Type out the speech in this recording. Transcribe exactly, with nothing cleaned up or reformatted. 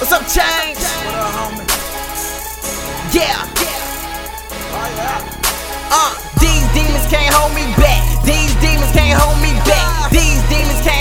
What's up, Change? What up, homie? Yeah. Oh, yeah. Uh, these demons can't hold me back. These demons can't hold me back. These demons can't